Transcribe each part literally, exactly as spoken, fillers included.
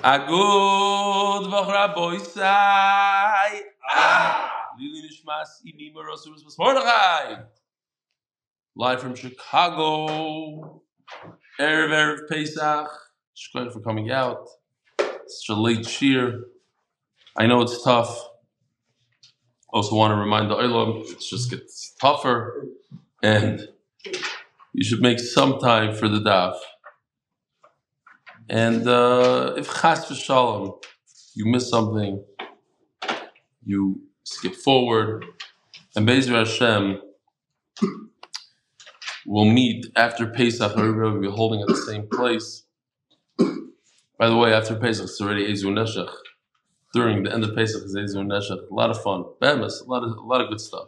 Agud v'chraboisai. Ah! Lili nishmas imim rosus Mordechai. Live from Chicago. Erev Erev Pesach. Shkoyim for coming out. Such a late shear. I know it's tough. Also want to remind the Olam, it just gets tougher, and you should make some time for the daf. And uh, if chas v'shalom, you miss something, you skip forward, and Be'ezer Hashem will meet after Pesach. We'll be holding at the same place. By the way, after Pesach, it's already Ezu Neshech. During the end of Pesach is Ezu Neshech. A lot of fun. Bemis, a lot of a lot of good stuff.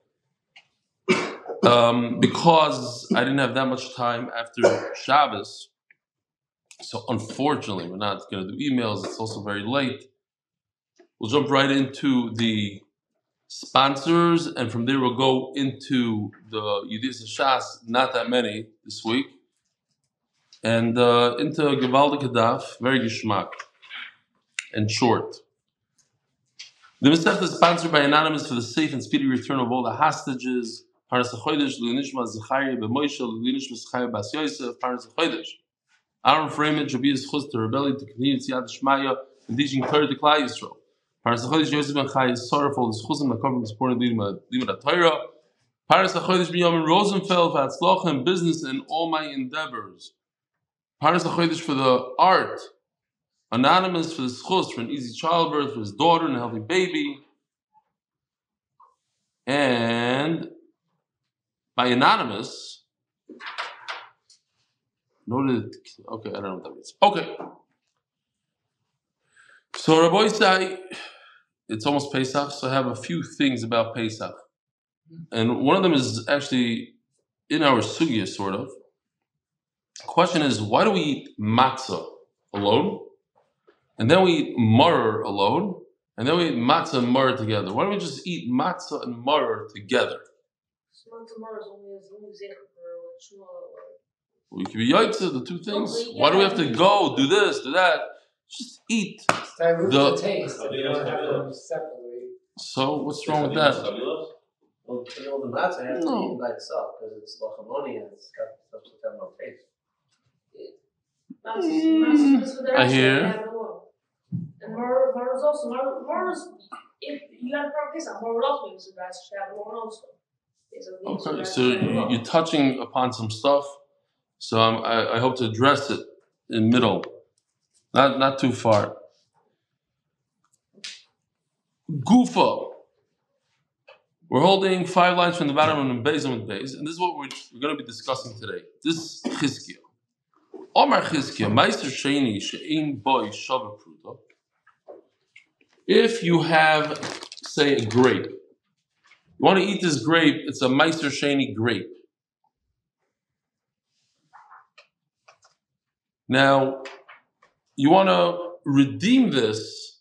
Um, because I didn't have that much time after Shabbos, so unfortunately we're not going to do emails. It's also very late. We'll jump right into the sponsors, and from there we'll go into the Yudis Shas. Not that many this week, and uh, into Gevaldik Daf, very geschmack and short. The Masechta is sponsored by Anonymous for the safe and speedy return of all the hostages. Parnas HaChodesh, L'Nishma Zechariah B'Moshe, L'Nishma Zechariah Bas Yosef, Parnas HaChodesh. Aaron Freeman should be his chus to rebellion, to continue Tziyat Shmaya, and teaching Torah to Klal Yisrael. Parnas HaChodesh Yosef Ben Chai is sorrowful, his chusim that come from supporting Limud HaTorah. Parnas HaChodesh B'Yamin Rosenfeld for Hatzlocha in business and all my endeavors. Parnas HaChodesh for the art. Anonymous for the schus, for an easy childbirth, for his daughter and a healthy baby. And by Anonymous, noted, okay, I don't know what that means. Okay. So Rabbi say, it's almost Pesach, so I have a few things about Pesach. And one of them is actually in our sugya, sort of. The question is, why do we eat matzah alone? And then we eat maror alone, and then we eat matzah and maror together. Why don't we just eat matzah and maror together? We can be yaitza, the two things. Why do we have to go, do this, do that? Just eat. The taste. So what's wrong with that? Well, you know, the matzah has to eat by itself because it's lachamoni and it's got stuff that have no taste. Mm, I hear. And maror, maror is also maror. Maror is if you got a problem case, maror also means the rice should have maror also. Okay, so you, you're touching upon some stuff. So I'm, I, I hope to address it in middle, not not too far. Gufa. We're holding five lines from the bottom of the base and base, and this is what we're, we're going to be discussing today. This is Chizkiah. Omar Chizkiah, Meister Sheni She'ein Boy Shava Pruta. If you have, say, a grape, you want to eat this grape, it's a Meister Sheni grape. Now, you want to redeem this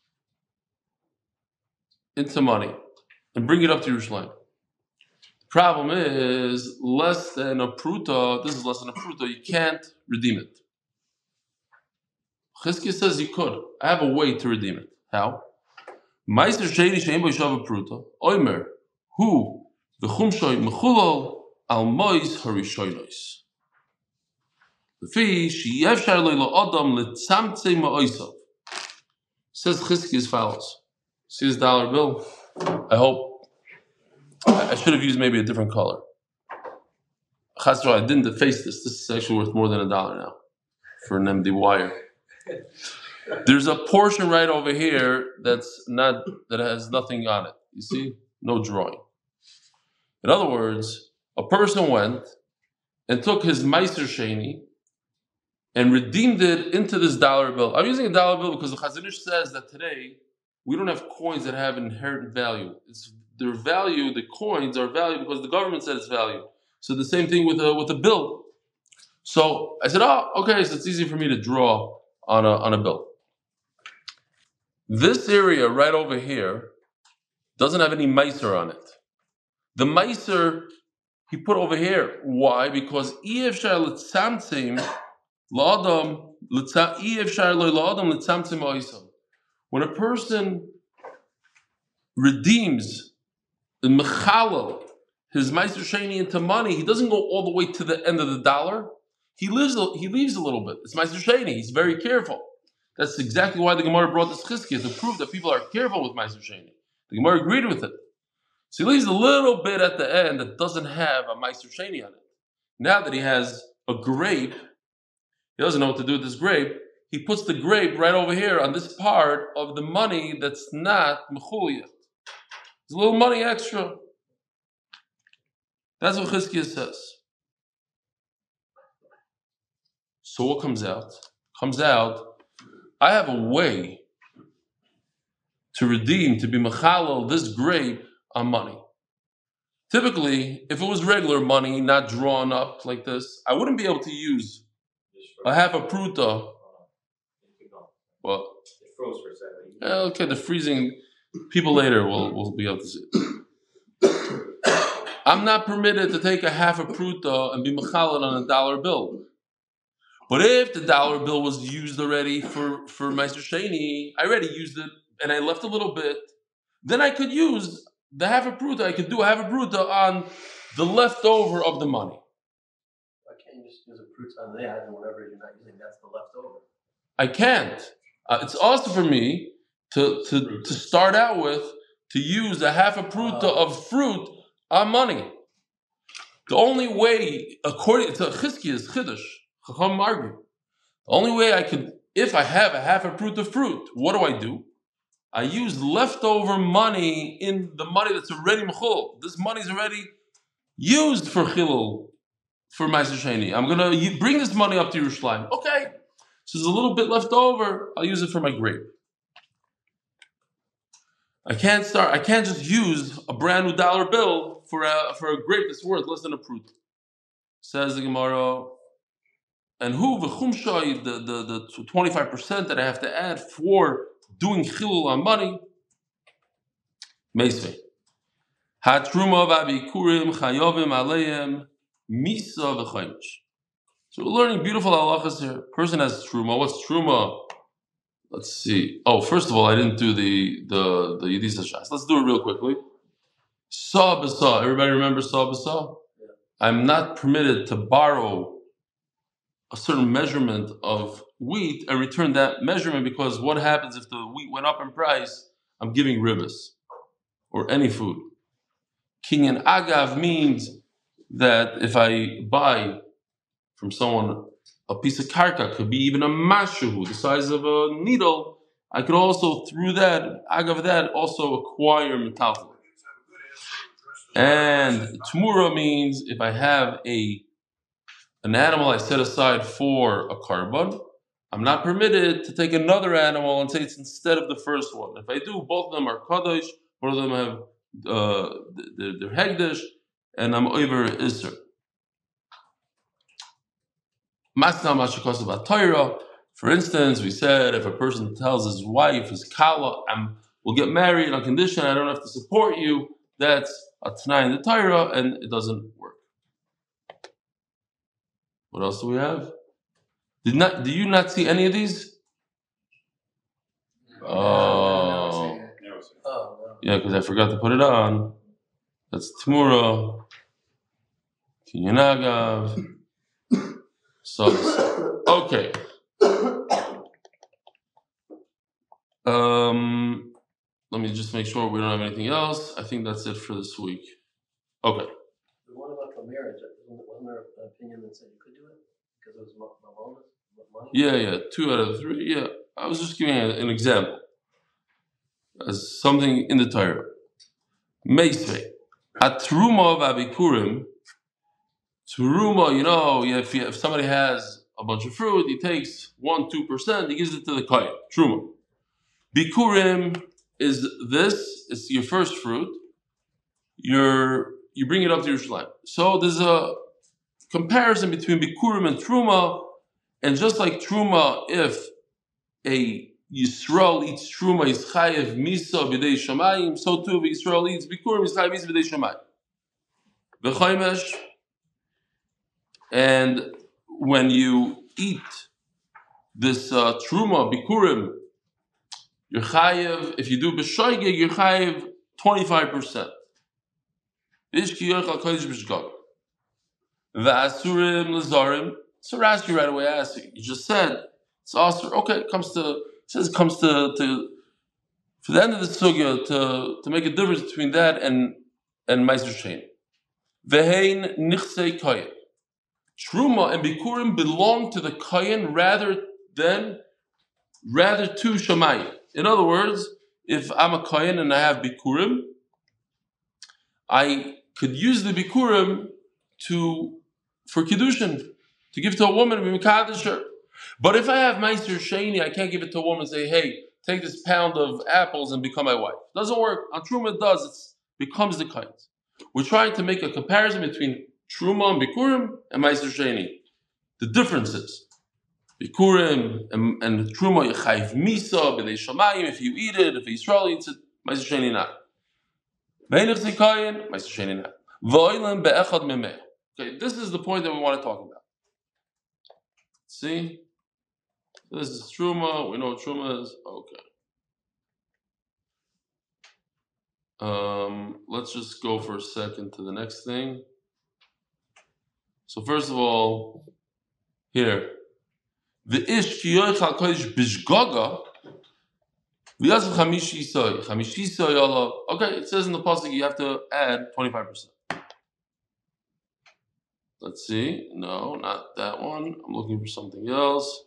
into money and bring it up to Yerushalayim. The problem is, less than a pruta, this is less than a pruta, you can't redeem it. Chizkiah says you could. I have a way to redeem it. How? Meister Sheni She'ein Bo Shava Pruta, Oimer, Hu, V'chumshoy Mechulol, Al Mois Harishoynos. Lefi She'yevshar Lo Adam L'tzamtzei Ma'oisav. Says Chizkiah as follows. See this dollar bill? I hope, I should have used maybe a different color. Chasro, I didn't deface this. This is actually worth more than a dollar now for an M D wire. There's a portion right over here that's not, that has nothing on it. You see? No drawing. In other words, a person went and took his Meister Sheni and redeemed it into this dollar bill. I'm using a dollar bill because the Chazon Ish says that today we don't have coins that have inherent value. It's their value, the coins are value because the government said it's value. So the same thing with a, with a bill. So I said, oh, okay, so it's easy for me to draw on a, on a bill. This area right over here doesn't have any meiser on it. The meiser he put over here. Why? Because if shall tzamtzim l'adam when a person redeems the mechalel, his meiser sheni into money, he doesn't go all the way to the end of the dollar. He lives. He leaves a little bit. It's meiser sheni. He's very careful. That's exactly why the Gemara brought this chizkiah, to prove that people are careful with meiser sheni. The Gemara agreed with it. So he leaves a little bit at the end that doesn't have a meiser sheni on it. Now that he has a grape, he doesn't know what to do with this grape. He puts the grape right over here on this part of the money that's not mechul yet. There's a little money extra. That's what Chizkiah says. So what comes out? Comes out, I have a way to redeem, to be mechalel this grape on money. Typically, if it was regular money, not drawn up like this, I wouldn't be able to use a half a pruta. What? It froze for a second. Yeah, okay, the freezing. People later will will be able to see it. I'm not permitted to take a half a pruta and be mechalel on a dollar bill. But if the dollar bill was used already for, for Meiser Sheni, I already used it and I left a little bit, then I could use the half a pruta, I could do a half a pruta on the leftover of the money. Why can't you just use a pruta on that and whatever you're not using, that's the leftover? I can't. Uh, it's also for me to, to, to start out with, to use a half a pruta uh, of fruit on money. The only way, according to Chizkiah's Chiddush, Chacham argue, the only way I could, if I have a half a pruta of fruit, what do I do? I use leftover money in the money that's already mechul. This money is already used for chilul, for Meiser Sheni. I'm going to bring this money up to Yerushalayim. Okay, so there's a little bit left over. I'll use it for my grape. I can't start. I can't just use a brand new dollar bill for a for a grape that's worth less than a prut. Says the Gemara. And who v'chumshay, the the the twenty-five percent that I have to add for doing chilul on money? Meisvei. Hatruma v'abikurim chayovim aleim misa v'chaymish. So we're learning beautiful halachas here. Person has truma. What's truma? Let's see. Oh, first of all, I didn't do the the the Yedisa Shas. Let's do it real quickly. Sa b'sa. Everybody remember sa b'sa? Yeah. I'm not permitted to borrow a certain measurement of wheat and return that measurement, because what happens if the wheat went up in price? I'm giving ribas or any food. Kinyan agav means that if I buy from someone a piece of karka, could be even a mashu, the size of a needle, I could also, through that, agav that, also acquire metaltal. And tmura means if I have a an animal I set aside for a carbon, I'm not permitted to take another animal and say it's instead of the first one. If I do, both of them are kadosh, both of them have uh, their, their hegdish, and I'm over iser. For instance, we said if a person tells his wife, his kala, I'm, we'll get married on condition I don't have to support you, that's a t'nai in the Torah, and it doesn't work. What else do we have? Did not? Do you not see any of these? Oh, yeah, because I forgot to put it on. That's Tmura, Kinyanagav. So, okay. Um, let me just make sure we don't have anything else. I think that's it for this week. Okay. What about the marriage? Wasn't there an opinion that said you could do it because it was money? Yeah, yeah. Two out of the three. Yeah, I was just giving an example as something in the Torah. Meisvei, at truma of abikurim. Truma, you know, if if somebody has a bunch of fruit, he takes one, two percent, he gives it to the kohen. Truma. Bikurim is this. It's your first fruit. You're you bring it up to Yerushalayim. So there's a comparison between bikurim and truma, and just like truma, if a Yisrael eats truma, is chayev misa b'dei shamayim. So too, if Yisrael eats bikurim, is chayev misa b'dei shamayim. V'chaymesh, and when you eat this uh, truma bikurim, you're chayiv. If you do b'shoigeg, you're chayiv twenty-five percent. Ishki yochal kodesh b'shgog. V'asurim l'zarim. So Rashi right away asks you. You just said it's also okay. It comes to it says it comes to to for the end of the sugya to to make a difference between that and and meiser shein. Vehein nichsei koyin. Truma and bikurim belong to the koyin rather than rather to shamayim. In other words, if I'm a koyin and I have bikurim, I could use the bikurim to for kiddushin, to give to a woman and be mekadosh her. But if I have meiser sheini, I can't give it to a woman and say, hey, take this pound of apples and become my wife. Doesn't work. On truma it does. It becomes the koyin. We're trying to make a comparison between truma and bikurim and meiser sheini. The differences. Bikurim and, and truma yechayiv misa b'lei shamayim. If you eat it, if Yisrael eats it, meiser sheini not. V'einich zikayin, meiser sheini not. V'oilim be'echad memeh. Okay, this is the point that we want to talk about. See, this is truma. We know what truma is. Okay. Um, let's just go for a second to the next thing. So first of all, here, the ish ki yochal kodesh bishgaga v'yasv chamishi soy chamishi soy Allah. Okay, it says in the pasuk you have to add twenty-five percent. Let's see. No, not that one. I'm looking for something else.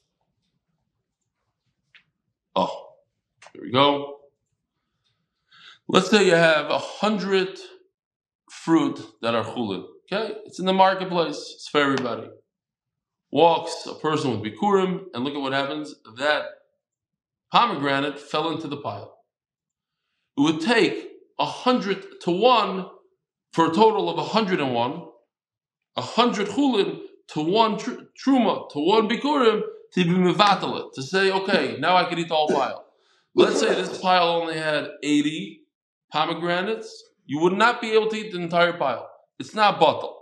Oh, here we go. Let's say you have a hundred fruit that are chulin. Okay, it's in the marketplace. It's for everybody. Walks a person with bikurim, and look at what happens. That pomegranate fell into the pile. It would take a hundred to one for a total of a hundred and one. A hundred chulin to one tr- truma to one bikurim to be mevatel, to say, okay, now I can eat the whole pile. Let's say this pile only had eighty pomegranates. You would not be able to eat the entire pile. It's not batal.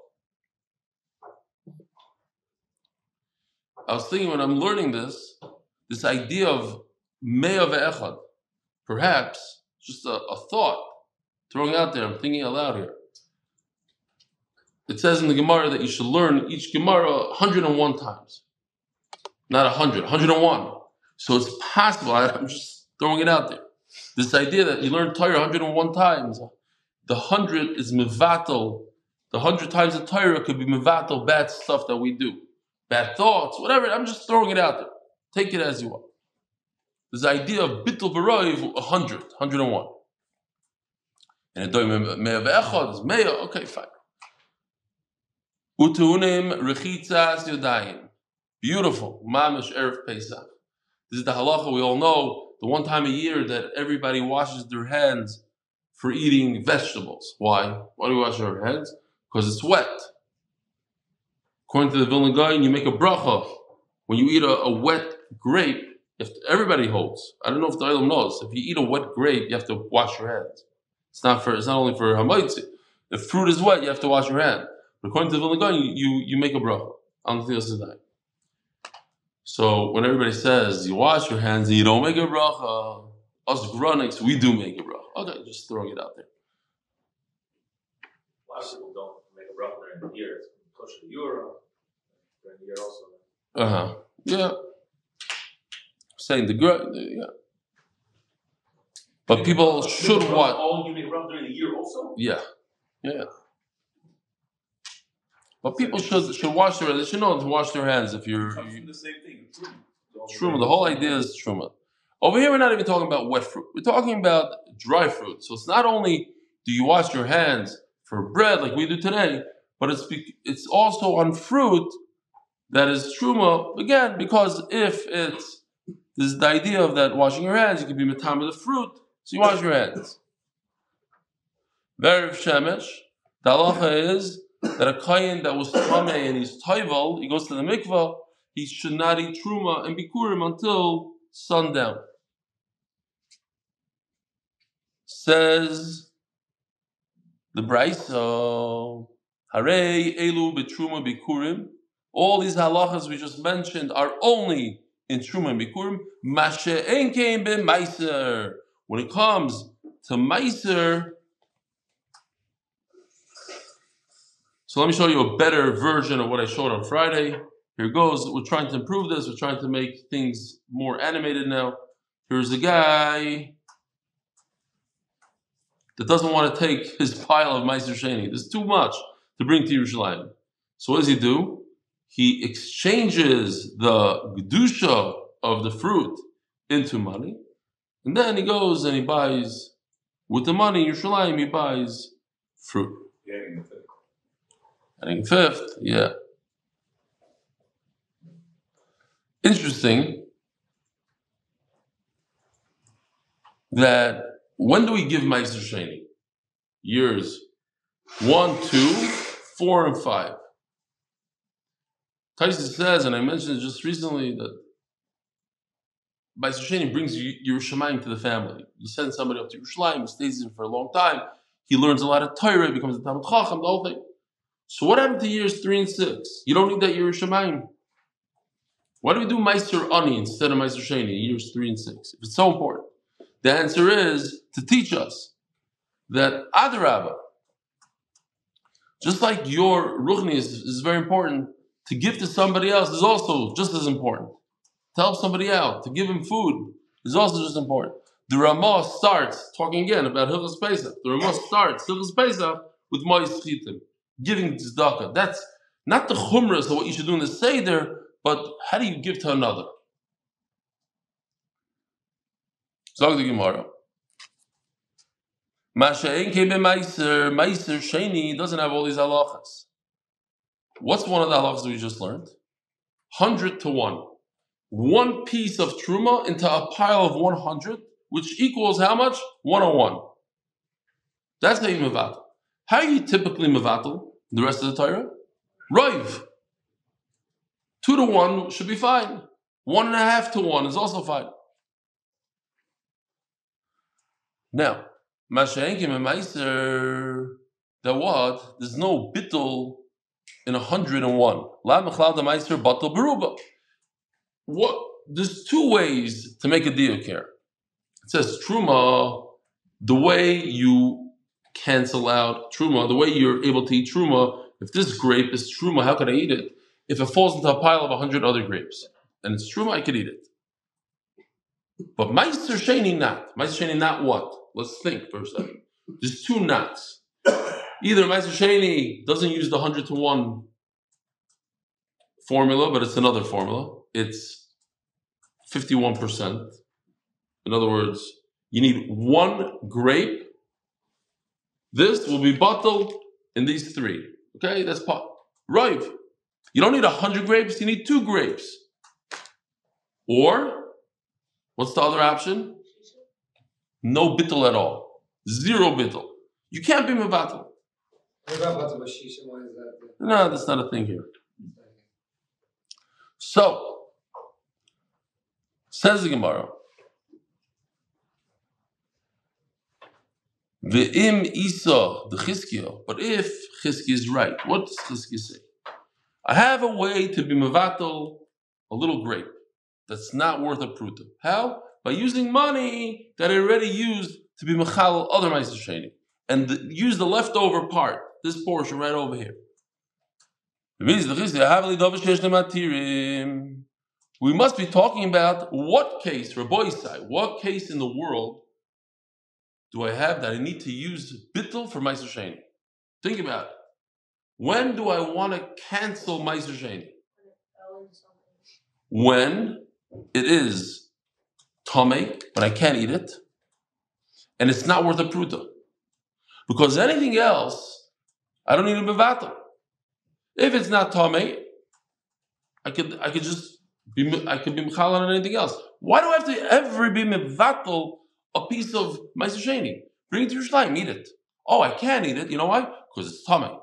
I was thinking when I'm learning this, this idea of mea ve'echad, perhaps just a, a thought throwing out there. I'm thinking aloud here. It says in the Gemara that you should learn each Gemara one hundred and one times. Not one hundred, one hundred and one. So it's possible, I, I'm just throwing it out there. This idea that you learn Torah one hundred and one times, the one hundred is mevatel. The one hundred times the Torah could be mevatel, bad stuff that we do. Bad thoughts, whatever. I'm just throwing it out there. Take it as you want. This idea of bittul b'roiv, one hundred, one hundred and one. And it mea ve'echad is mea, okay, fine. Utunim rechitzas yodayim. Beautiful. Mamish Erev Pesach. This is the halacha we all know. The one time a year that everybody washes their hands for eating vegetables. Why? Why do we wash our hands? Because it's wet. According to the Vilna Gaon, you make a bracha when you eat a, a wet grape. If everybody holds, I don't know if the Olam knows. If you eat a wet grape, you have to wash your hands. It's not for. It's not only for hamaitzi. If fruit is wet, you have to wash your hand. But according to the Vilna Gaon, you, you you make a bracha on the Tzilas. So when everybody says you wash your hands and you don't make a bracha, us grunics, we do make a bracha. Okay, just throwing it out there. A lot of people don't make a bracha during the year. It's kosher to Europe during the year also. Uh huh. Yeah. Saying the grun, yeah. But people should watch. Oh, you make a bracha during the year also? Yeah, yeah. But people should should wash their. They should know to wash their hands if you're. It's You, the same thing. truma. The whole idea is truma. Over here, we're not even talking about wet fruit. We're talking about dry fruit. So it's not only do you wash your hands for bread like we do today, but it's it's also on fruit that is truma again, because if it's this is the idea of that washing your hands, you can be matam with the fruit, so you wash your hands. Ve'erev shemesh, the halacha is that a kohen that was tamei and he's toivel, he goes to the mikvah, he should not eat truma and bikurim until sundown. Says the Brayso, Harei elu betruma bikurim. All these halachas we just mentioned are only in Truma and Bikurim. Mashe ein kein ben Meiser. When it comes to Meiser, so let me show you a better version of what I showed on Friday. Here goes. We're trying to improve this. We're trying to make things more animated now. Here's a guy that doesn't want to take his pile of Meiser Sheni. There's too much to bring to Yerushalayim. So what does he do? He exchanges the Gedusha of the fruit into money. And then he goes and he buys, with the money in Yerushalayim, he buys fruit. Yeah, Adding fifth, yeah. Interesting that when do we give Meiser Sheni? Years one, two, four, and five. Taisa says, and I mentioned just recently, that Meiser Sheni brings Yerushalayim to the family. You send somebody up to Yerushalayim, he stays in for a long time, he learns a lot of Torah, becomes a Talmid Chacham, the whole thing. So what happened to years three and six? You don't need that Yerushalayim. Why do we do Meiser Ani instead of Meiser Sheni, years three and six? If it's so important. The answer is to teach us that Adarabah, just like your Ruchni is, is very important, to give to somebody else is also just as important. To help somebody out, to give him food is also just important. The Ramah starts, talking again about Hilchos Pesach, the Ramah starts Hilchos Pesach with Mois Chitim, giving tzedakah. That's not the chumras of what you should do in the Seder, but how do you give to another? Zog the Gemara. Masha'en kebe meiser, meiser sheni doesn't have all these halachas. What's one of the halachas we just learned? Hundred to one. One piece of truma into a pile of one hundred, which equals how much? One on one. That's how you mevatel. How are you typically mevatel the rest of the Torah? Roiv. Two to one should be fine. One and a half to one is also fine. Now, Masha'enkim and Meiser, that what? There's no bittul in a hundred and one. La mechlal da Meiser batal beruba. What? There's two ways to make a diuk here. It says truma, the way you cancel out truma, the way you're able to eat truma. If this grape is truma, how can I eat it? If it falls into a pile of a hundred other grapes and it's truma, I could eat it. But Meiser Sheni not. Meiser Sheni not what? Let's think for a second. There's two knots. Either Meiser Sheni doesn't use the hundred to one formula, but it's another formula. It's fifty-one percent. In other words, you need one grape. This will be bottled in these three. Okay, that's pot. Right. You don't need a hundred grapes, you need two grapes. Or, what's the other option? No bittul at all. Zero bittul. You can't be mevatel. What about batal b'shisha? Why is that? No, that's not a thing here. So, says the Gemara, Ve'im Isa the Chizkiah. But if Chizkiah is right, what does Chizkiah say? I have a way to be mevatel a little grape that's not worth a pruta. How? By using money that I already used to be mechal other Meiser Sheni, and the, use the leftover part, this portion right over here. We must be talking about what case, Rabbi Yisai, what case in the world do I have that I need to use bittul for Meiser Sheni? Think about it. When do I want to cancel Meiser Sheni? When it is tamei, but I can't eat it, and it's not worth a pruta. Because anything else, I don't need a mevatel. If it's not tamei, I could I could just be I could be mechal on anything else. Why do I have to ever be mevatel a piece of Meiser Sheni? Bring it to Yerushalayim, eat it. Oh, I can't eat it. You know why? Because it's tamei.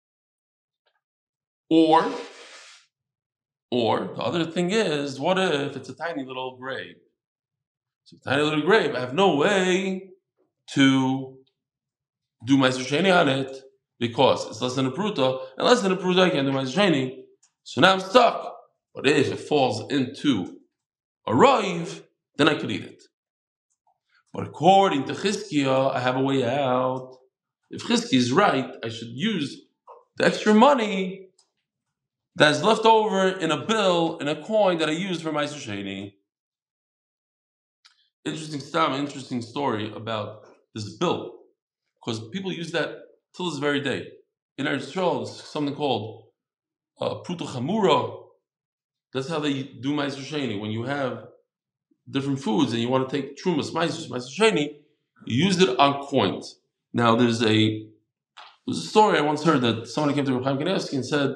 Or, or the other thing is, what if it's a tiny little grape? It's a tiny little grape. I have no way to do Meiser Sheni on it because it's less than a pruta, and less than a pruta I can't do Meiser Sheni. So now I'm stuck. But if it falls into a roiv, then I could eat it. But according to Chizkiah, I have a way out. If Chizkiah is right, I should use the extra money that's left over in a bill, in a coin that I used for Meiser Sheni. Interesting stuff, interesting story about this bill. Because people use that till this very day. In Eretz Yisrael, there's something called uh, Pruta Chamura. That's how they do Meiser Sheni. When you have different foods and you want to take Trumas, Meiser, Meiser Sheni, you use it on coins. Now, there's a there's a story I once heard that somebody came to Reb Chaim Kanievsky and said,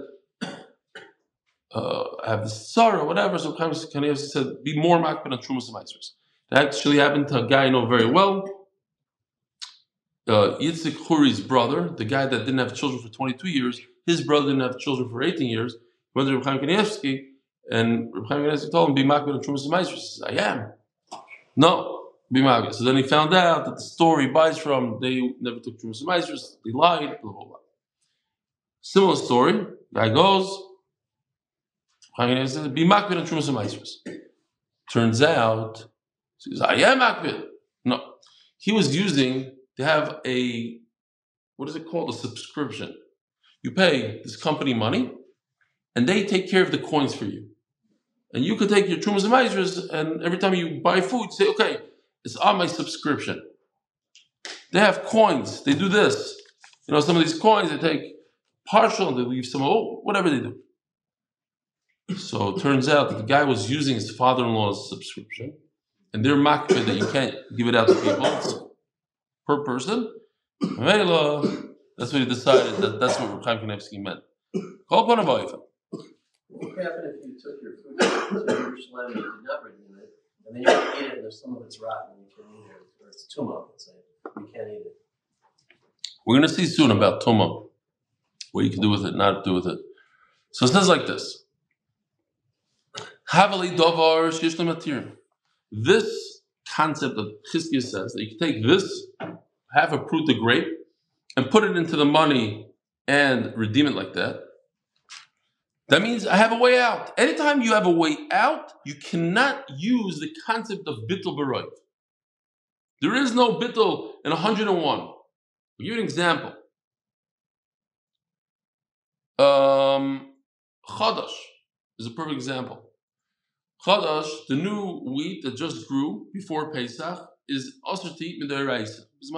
uh, I have this tzara or whatever. So Reb Chaim Kanievsky said, be more makbid on Trumas and Meisers. That actually happened to a guy I know very well. Uh, Yitzhak Huri's brother, the guy that didn't have children for twenty-two years, his brother didn't have children for eighteen years. He went to Reb Chaim Kanievsky, and Reb Chaim Kanievsky told him, be makbid on Trumas and Meisers. He says, I am. No, be makbid. So then he found out that the story he buys from, they never took Trumas and Meisers, they lied, blah, blah, blah. Similar story, guy goes, Reb Chaim Kanievsky says, be makbid on Trumas and Meisers. Turns out, he says, I am makbid. No, he was using to have a, what is it called? A subscription. You pay this company money, and they take care of the coins for you. And you could take your Trumas and Meisers, and every time you buy food, say, okay, it's on my subscription. They have coins. They do this. You know, some of these coins, they take partial, and they leave some, oh, whatever they do. So it turns out that the guy was using his father-in-law's subscription, and they're makbid that you can't give it out to people per person. That's what he decided that that's what Reb Chaim Kanievsky meant. What would happen if you took your food to Jerusalem and you did not redeem it, and then you want to eat it and there's some of it's rotten and you can't eat it, or it's tumah, let's say, you can't eat it? We're going to see soon about tumah, what you can do with it, not do with it. So it says like this. Havali davar sheyesh lo matirim. This concept that Chizkiah says that you can take this, half a pruta grape, and put it into the money and redeem it like that. That means I have a way out. Anytime you have a way out, you cannot use the concept of bittul b'roiv. There is no bittul in one hundred and one. I'll give you an example. Um, Chadash is a perfect example. Chadash, the new wheat that just grew before Pesach, is also to eat mid'oraisa.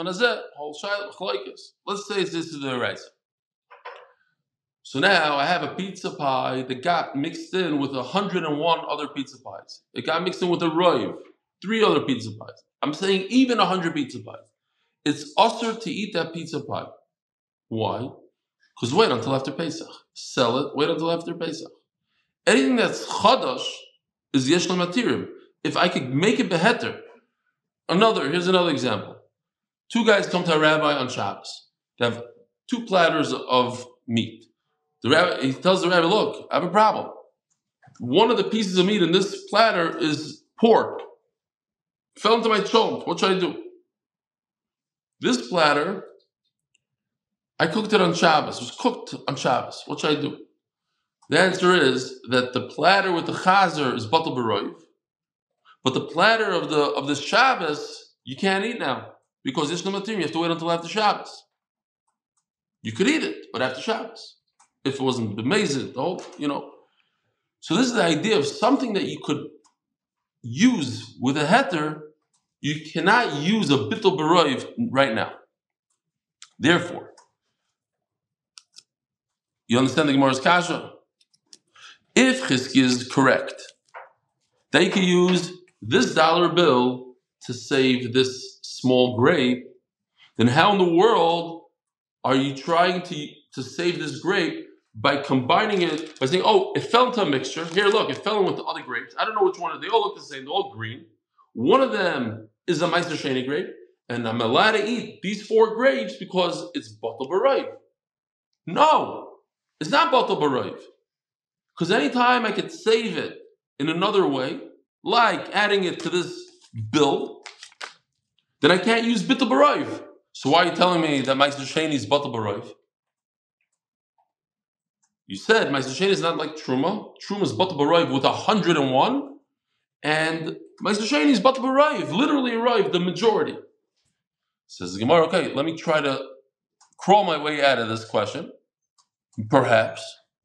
Let's say this is the Oraisa. So now I have a pizza pie that got mixed in with one hundred and one other pizza pies. It got mixed in with a roiv, three other pizza pies. I'm saying even one hundred pizza pies. It's usher to eat that pizza pie. Why? Because wait until after Pesach. Sell it, wait until after Pesach. Anything that's chadash is yesh matirim. If I could make it beheter. Another, here's another example. Two guys come to a rabbi on Shabbos. They have two platters of meat. The rabbi, he tells the rabbi, look, I have a problem. One of the pieces of meat in this platter is pork. Fell into my chomp. What should I do? This platter, I cooked it on Shabbos. It was cooked on Shabbos. What should I do? The answer is that the platter with the chazer is batal b'roiv. But the platter of the of the Shabbos, you can't eat now. Because it's no material. You have to wait until after Shabbos. You could eat it, but after Shabbos. If it wasn't amazing, the whole, you know. So this is the idea of something that you could use with a heter. You cannot use a bittul b'roiv right now. Therefore, you understand the Gemara's kasha? If Chizkiah is correct, that you can use this dollar bill to save this small grape, then how in the world are you trying to, to save this grape by combining it, by saying, oh, it fell into a mixture. Here, look, it fell in with the other grapes. I don't know which one. They all look the same. They're all green. One of them is a Meiser Sheni grape, and I'm allowed to eat these four grapes because it's batal b'roiv. No, it's not batal b'roiv. Because anytime I could save it in another way, like adding it to this bill, then I can't use bittul b'roiv. So why are you telling me that Meiser Sheni is batal b'roiv? You said Meiser Sheni is not like Truma. Truma is batal b'roiv with one hundred and one, and Meiser Sheni is Batal B'Raiv, literally arrived, the majority. Says the Gemara, okay, let me try to crawl my way out of this question. Perhaps.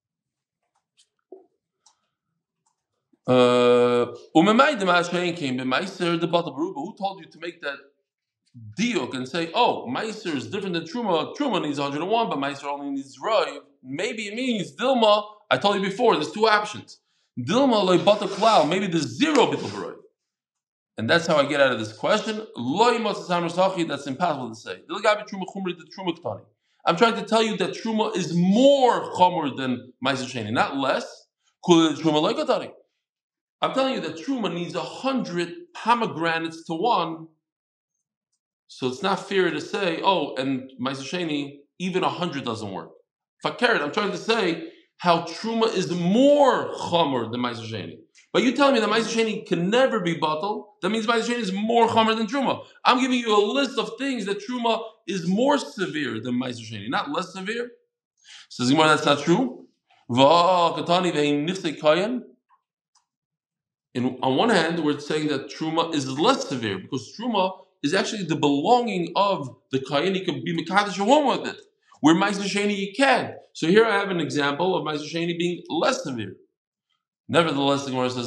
Uh, who told you to make that diuk and say, oh, Meiser is different than Truma. Truma needs one hundred one, but Meiser only needs Raiv. Maybe it means Dilma. I told you before, there's two options. Dilma loy bata klal, maybe there's zero bittul b'raiv. And that's how I get out of this question. Loy motzasam rasachi, that's impossible to say. Dilgabi Truma chumri the Truma ktani. I'm trying to tell you that Truma is more chomer than Meiser Sheni, not less. Kul Truma loy ktani. I'm telling you that Truma needs a hundred pomegranates to one. So it's not fair to say, oh, and Meiser Sheni, even a hundred doesn't work. Fakert, I'm trying to say how Truma is more chomer than Meiser Sheni. But you telling me that Meiser Sheni can never be batal, that means Meiser Sheni is more chomer than Truma. I'm giving you a list of things that Truma is more severe than Meiser Sheni, not less severe. Says Gemara, that's not true. And on one hand, we're saying that Truma is less severe because Truma is actually the belonging of the Kayan. He can be Mekadosh Shalom with it, where Meiser Sheni you can. So here I have an example of Meiser Sheni being less severe. Nevertheless, the Gemara says,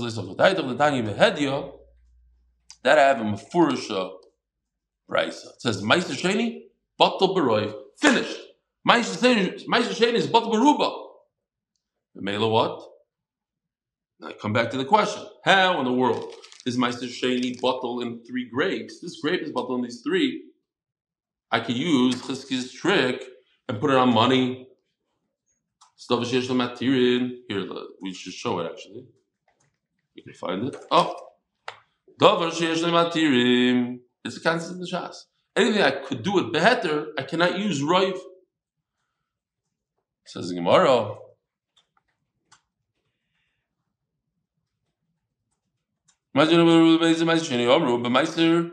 that I have a Mefurusha Raisa. It says, Meiser Sheni, Batal B'Raiv, finished. Meiser Sheni is Batal B'Ruba. Mela what? Now I come back to the question. How in the world is Meiser Sheni Batal in three grapes? This grape is Batal in these three. I could use Chizki's trick and put it on money. Here, we should show it actually. You can find it. Oh. It's a concept in the Shas. Anything I could do it better, I cannot use Raiv. Says the Gemara. Meiser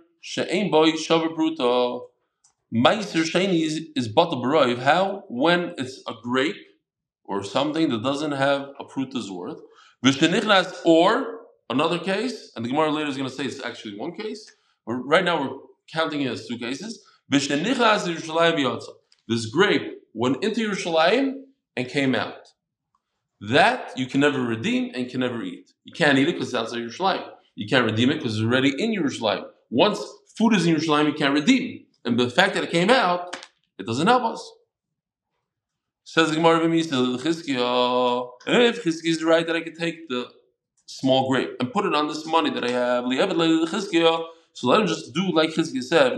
Sheni is, is Batal B'Raiv. How? When it's a grape or something that doesn't have a pruta's worth. Or another case, and the Gemara later is going to say it's actually one case. But right now we're counting it as two cases. This grape went into Yerushalayim and came out. That you can never redeem and can never eat. You can't eat it because it's outside Yerushalayim. You can't redeem it because it's already in Yerushalayim. Once food is in Yerushalayim, you can't redeem. And the fact that it came out, it doesn't help us. Says the Gemara, if Chizki is right that I could take the small grape and put it on this money that I have, so let him just do like Chizki said,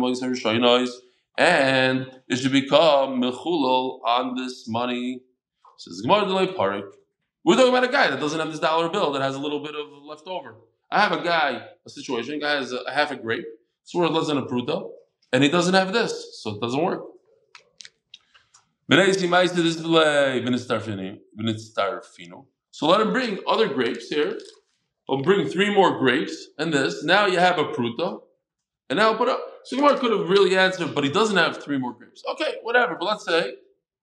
and it should become mechulal on this money. Says the Gemara, we're talking about a guy that doesn't have this dollar bill that has a little bit of left over. I have a guy, a situation, a guy has a, a half a grape, it's worth less than a pruta, and he doesn't have this, so it doesn't work. So let him bring other grapes here. I'll bring three more grapes and this. Now you have a pruta, and now put up. So Gemara could have really answered, but he doesn't have three more grapes. Okay, whatever. But let's say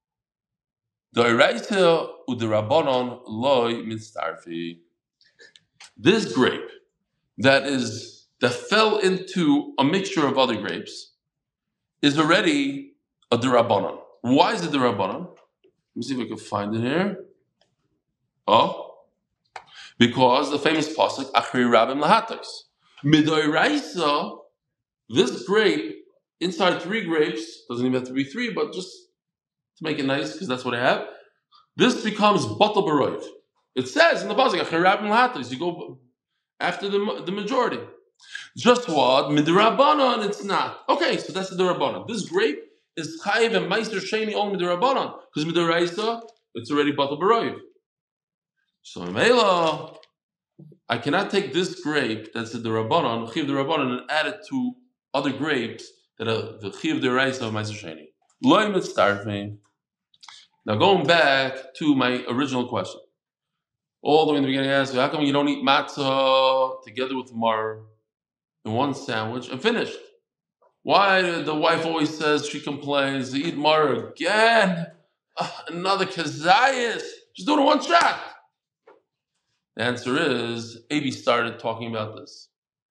this grape that is that fell into a mixture of other grapes is already a derabanan. Why is it derabanan? Let me see if I can find it here. Oh, because the famous pasuk Achri Rabim Lahatos Midoiraisa. This grape inside three grapes doesn't even have to be three, but just to make it nice because that's what I have. This becomes Batal B'Raiv. It says in the pasuk Achri Rabim Lahatos. You go after the the majority. Just what midrabanan? It's not okay. So that's the derabanan. This grape is chayiv and meiser sheni only midrabanan because midoraisa it's already Batal B'Raiv. So Mela, I cannot take this grape that's the derabanan, chayiv derabanan, and add it to other grapes that are the chayiv deraisa of meiser sheni. Loy mitzarfim. Now going back to my original question, all the way in the beginning, I asked you, how come you don't eat matzah together with mar in one sandwich and finished? Why the wife always says, she complains, to eat mar again, uh, another kazayas, just do it in one shot. The answer is, Abi started talking about this.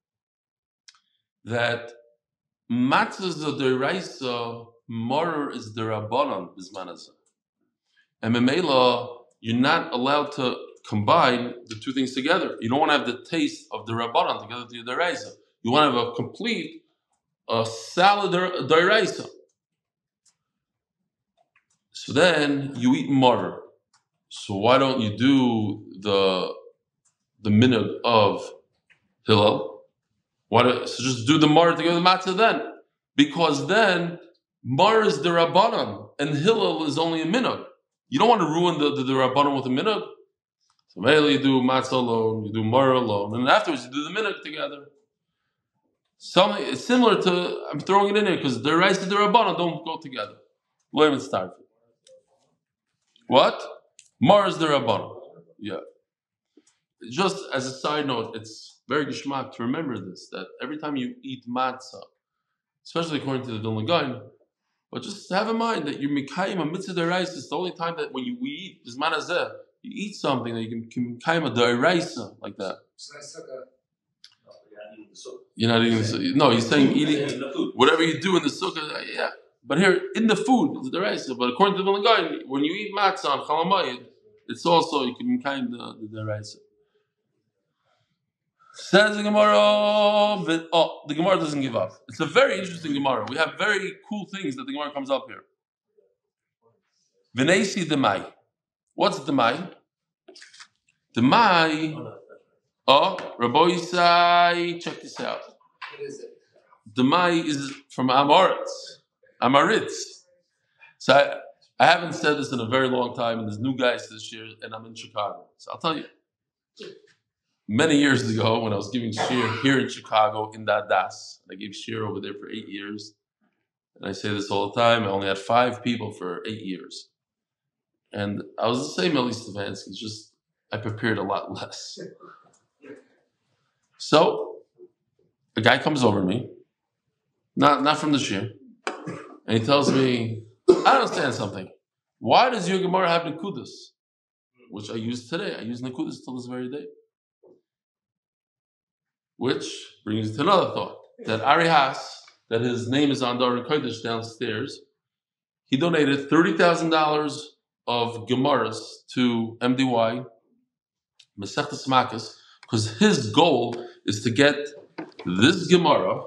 That matzah is the deraisa, morer is the rabbanon bismanazah. And memela, you're not allowed to combine the two things together. You don't want to have the taste of the rabbanon together with the deraisa. You want to have a complete a salad deraisa. So then you eat morer. So why don't you do the the minhag of Hillel? Why do, so just do the morer together with matzah then? Because then morer is the rabbanon and Hillel is only a minhag. You don't want to ruin the, the, the rabbanon with a minhag. So mainly you do matzah alone, you do morer alone, and then afterwards you do the minhag together. Something it's similar to, I'm throwing it in there because the rice and the rabbanon don't go together. Lo even start. What? Morer is the rabbanon. Yeah. Just as a side note, it's very geschmack to remember this, that every time you eat matzah, especially according to the Vilna Gaon, but just have in mind that you're mikayim a mitzvah deraisa. It's the only time that when you we eat this manazeh, you eat something that you can mikayim a deraisa like that. You're not eating the sukkah. No, he's saying eating whatever you do in the sukkah. Yeah, but here in the food is the deraisa. But according to the Vilna Gaon, when you eat matzah on Chol Hamoed, it's also you can mikayim the the deraisa. Says the Gemara, but, oh, the Gemara doesn't give up. It's a very interesting Gemara. We have very cool things that the Gemara comes up here. V'neisi demai. What's demai? Demai. Oh, Rabbi Yisai, check this out. What is it? Demai is from Amoritz. Amaritz. So I, I haven't said this in a very long time, and there's new guys this year, and I'm in Chicago. So I'll tell you. Many years ago, when I was giving shir here in Chicago, in that das, I gave shir over there for eight years. And I say this all the time, I only had five people for eight years. And I was the same Eli Stefanski, it's just I prepared a lot less. So, a guy comes over to me, not, not from the shir, and he tells me, I don't understand something. Why does your Gemara have Nekudas? Which I use today. I use Nekudas till this very day. Which brings to another thought, that Ari Haas, that his name is on Doran Kodesh downstairs, he donated thirty thousand dollars of Gemaras to M D Y, Masechtas Makkos, because his goal is to get this Gemara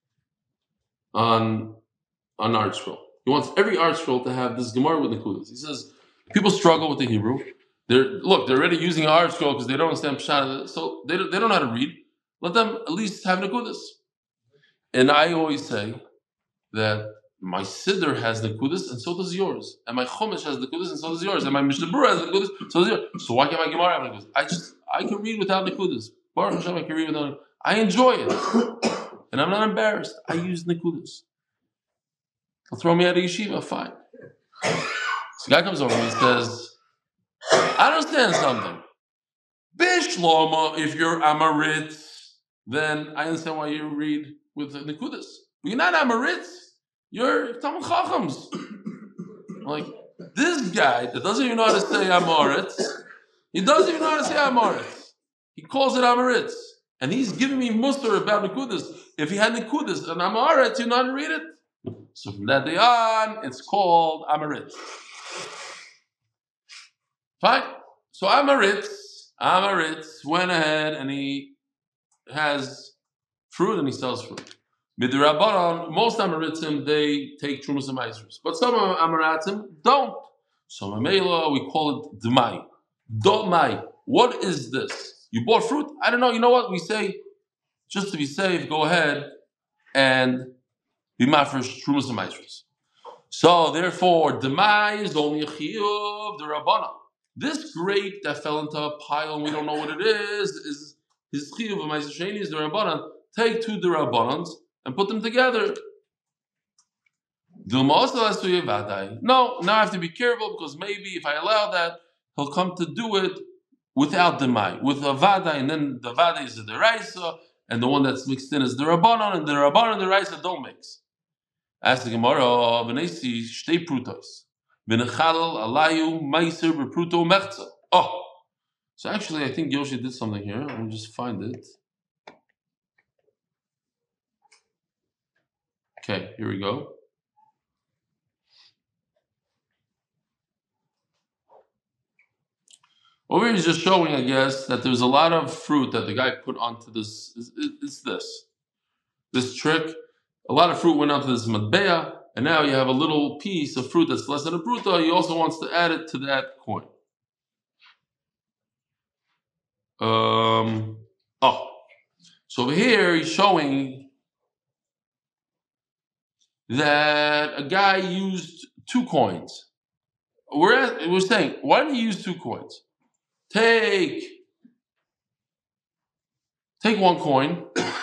on, on art scroll. He wants every art scroll to have this Gemara with Nekudas. He says, people struggle with the Hebrew. They're, look, they're already using an art scroll because they don't understand Pshat, so they don't, they don't know how to read. Let them at least have Nekudas. And I always say that my Siddur has Nekudas and so does yours. And my Chumash has Nekudas and so does yours. And my Mishnah Berurah has Nekudas, so does yours. So why can't my Gemara have Nekudas? I just, I can read without Nekudas. Baruch Hashem, I can read without Nekudas. I enjoy it. And I'm not embarrassed. I use Nekudas. They'll throw me out of yeshiva, fine. So the guy comes over and he says, I understand something. Bishloma, if you're Amaritz, then I understand why you read with the Nekudas. But you're not Amaritz, you're Talmud Chachams. Like, this guy that doesn't even know how to say Amaritz, he doesn't even know how to say Amaritz. He calls it Amaritz. And he's giving me muster about Nekudas. If he had Nekudas and Amaritz, you know how to read it? So from that day on, it's called Amaritz. Fine. So Amaritz, Amaritz went ahead and he has fruit and he sells fruit. Midrabanan, most Amaritzim, they take Trumas and Maizers. But some Amaratzim don't. So Mamela, we call it Dmai. Domai. What is this? You bought fruit? I don't know. You know what? We say, just to be safe, go ahead and be mafresh Trumas and Maizers. So therefore, Dmai is only a chiyuv, the Rabbanah. This grape that fell into a pile and we don't know what it is, is his chiyuv of Ma'aser Sheni is the Rabbanan. Take two the Rabbanans and put them together. No, now I have to be careful because maybe if I allow that, he'll come to do it without the Mai, with a Vada, and then the Vada is the Deraisa, and the one that's mixed in is the Rabbanan, and the Rabbanan and the Deraisa don't mix. Ask the Gemara, V'nesi shtei prutos. V'nechal alayu meiser b'pruto mechza. Oh, So actually, I think Yoshi did something here. Let me just find it. Okay, here we go. Over here, he's just showing, I guess, that there's a lot of fruit that the guy put onto this. It's, it's this. This trick. A lot of fruit went onto this matbea, and now you have a little piece of fruit that's less than a pruta. He also wants to add it to that coin. Um, oh. So over here, he's showing that a guy used two coins. We're, at, we're saying, why did he use two coins? Take, take one coin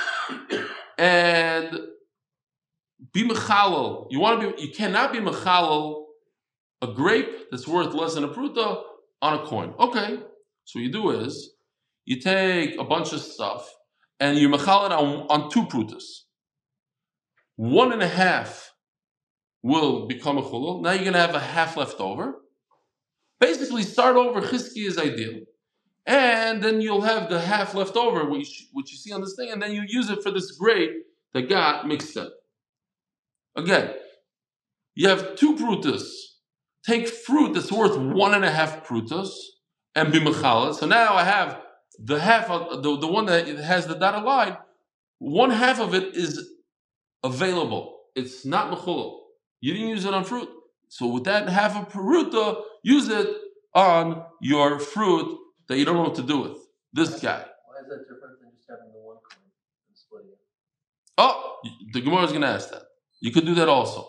and be mechalel. You want to be, you cannot be mechalel a grape that's worth less than a pruta on a coin. Okay, so what you do is you take a bunch of stuff and you mechal it on, on two prutas. One and a half will become a chulul. Now you're going to have a half left over. Basically, start over. Chizki is ideal. And then you'll have the half left over, which, which you see on this thing, and then you use it for this grape that got mixed up. Again, you have two prutas. Take fruit that's worth one and a half prutas and be mechalet. So now I have the half of the, the one that has the dotted line. One half of it is available. It's not mechulul. You didn't use it on fruit. So with that half of pruta, use it on your fruit that you don't know what to do with. This guy. Why is that different than just having the one coin and splitting it? Oh, the Gemara is going to ask that. You could do that also.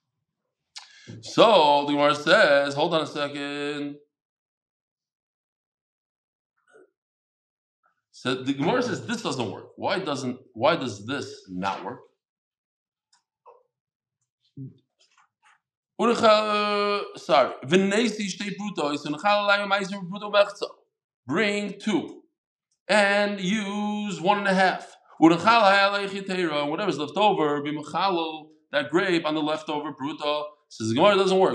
So the Gemara says, hold on a second. So the Gemara says this doesn't work. Why doesn't? Why does this not work? Sorry. Bring two and use one and a half. Whatever's left over, that grape on the leftover pruta. Says the Gemara, it doesn't work.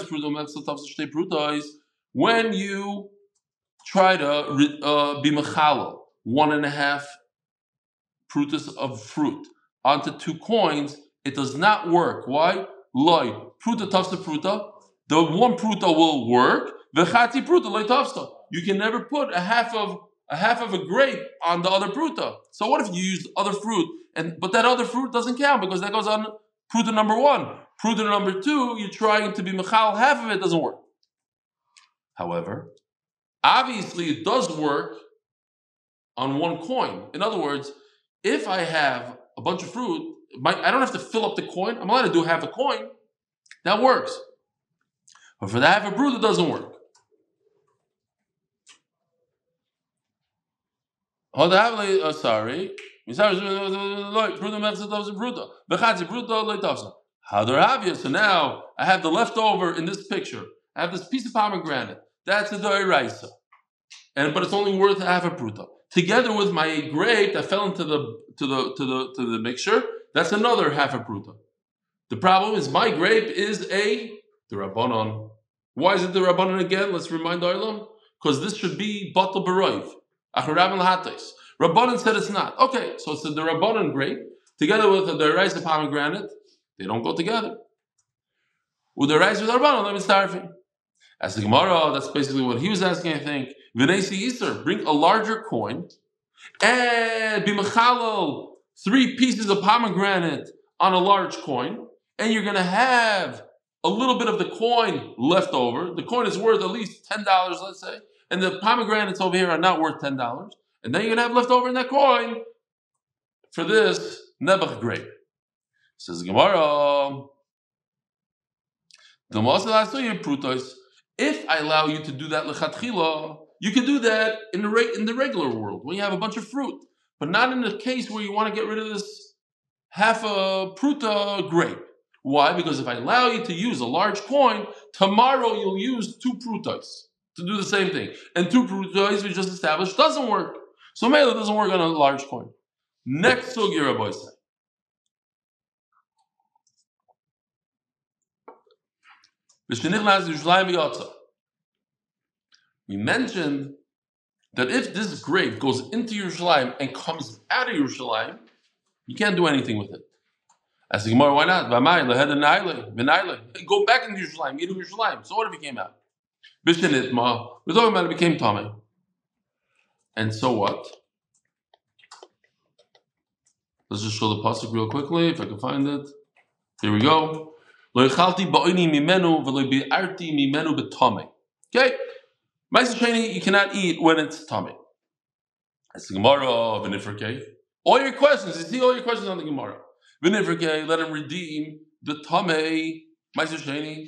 When you try to uh, be mechalo, one and a half prutas of fruit onto two coins, it does not work. Why? Loi pruta tafsa pruta. The one pruta will work. Vechati pruta loi tafsa. You can never put a half of a half of a grape on the other pruta. So what if you use other fruit and but that other fruit doesn't count because that goes on pruta number one. Pruta number two, you're trying to be mechal, half of it doesn't work. However, obviously it does work on one coin. In other words, if I have a bunch of fruit, my, I don't have to fill up the coin. I'm allowed to do half a coin. That works. But for the half a pruta, it doesn't work. Oh, sorry. So now I have the leftover in this picture. I have this piece of pomegranate. That's a doiraisa. And but it's only worth half a pruta. Together with my grape that fell into the to the to the to the mixture, that's another half a pruta. The problem is my grape is a the rabbanon. Why is it the rabbanon again? Let's remind Olam. Because this should be batal baroiv. Acharabin lahates. Rabbanon said it's not. Okay, so it's the rabbanon grape together with the doiraisa pomegranate. They don't go together. With the rice with rabbanon, let me starving. As the Gemara, that's basically what he was asking. I think v'neisi yiser, bring a larger coin and be mechalel three pieces of pomegranate on a large coin, and you're going to have a little bit of the coin left over. The coin is worth at least ten dollars, let's say, and the pomegranates over here are not worth ten dollars. And then you're going to have left over in that coin for this Nebuch grape. Says Gemara, if I allow you to do that lechatchila, you can do that in the, re- in the regular world when you have a bunch of fruit, but not in the case where you want to get rid of this half a pruta grape. Why? Because if I allow you to use a large coin, tomorrow you'll use two prutas to do the same thing. And two prutas we just established doesn't work. So Mela doesn't work on a large coin. Next sugi Rabbi say. We mentioned that if this grape goes into Yerushalayim and comes out of Yerushalayim, you can't do anything with it. I said, Gemara, why not? Go back into Yerushalayim, eat in Yerushalayim. So what if it came out? We're talking about it became Tameh. And so what? Let's just show the pasuk real quickly, if I can find it. Here we go. Okay, Ma'aser Sheni you cannot eat when it's Tameh. That's the Gemara of V'nifrkei. All your questions, you see all your questions on the Gemara. V'nifrkei, let him redeem the Tameh Ma'aser Sheni.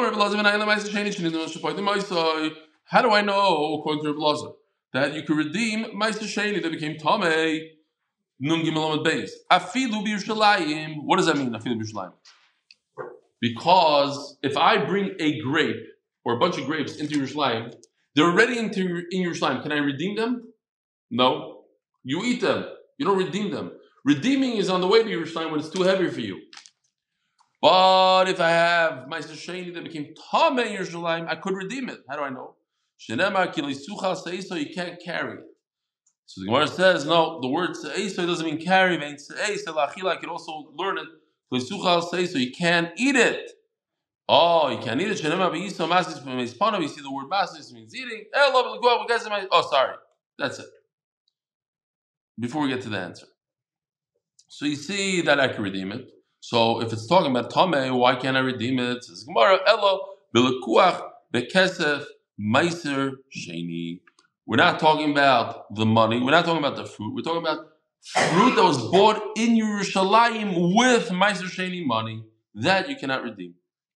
How do I know, according to Rebbe Lazar, that you can redeem Ma'aser Sheni that became Tameh? Nun Gimel Beis. Afilu b'Yerushalayim. What does that mean? Afilu b'Yerushalayim. Because if I bring a grape or a bunch of grapes into Yerushalayim, they're already into in Yerushalayim. Can I redeem them? No. You eat them. You don't redeem them. Redeeming is on the way to Yerushalayim when it's too heavy for you. But if I have Ma'aser Sheni that became Tameh in Yerushalayim, I could redeem it. How do I know? Shenema ki leisuchal se'iso, you can't carry it. So the Gemara says, no, the word se'iso doesn't mean carry. I can also learn it. Leisuchal se'iso, you can't eat it. Oh, you can't eat it. Shenema be'iso masis b'meispanav. You see the word masis means eating. Oh, sorry. That's it. Before we get to the answer. So you see that I can redeem it. So if it's talking about Tameh, why can't I redeem it? It says Gemara, Elo, Bilekuach, Bekesef, Ma'aser Sheni. We're not talking about the money. We're not talking about the fruit. We're talking about fruit that was bought in Yerushalayim with Ma'aser Sheni money. That you cannot redeem.